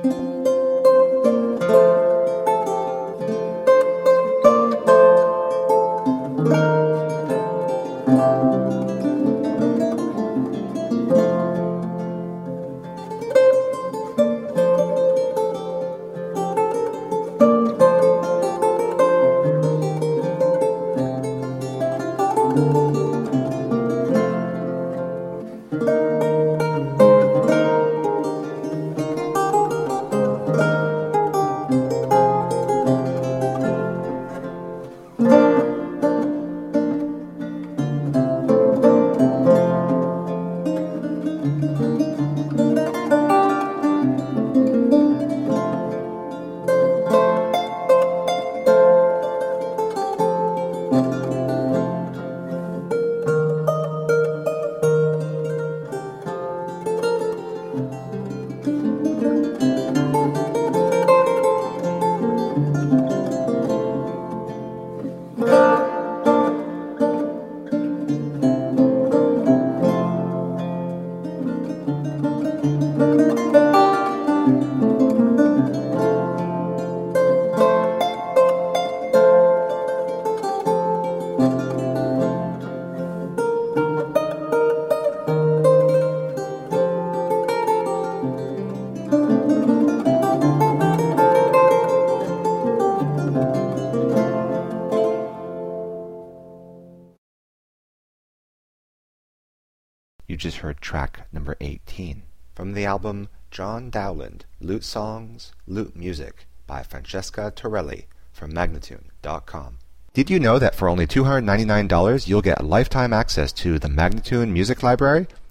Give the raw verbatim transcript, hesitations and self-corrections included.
You just heard track number eighteen from the album John Dowland, Lute Songs, Lute Music by Francesca Torelli from Magnatune dot com. Did you know that for only two hundred ninety-nine dollars you'll get lifetime access to the Magnatune Music Library?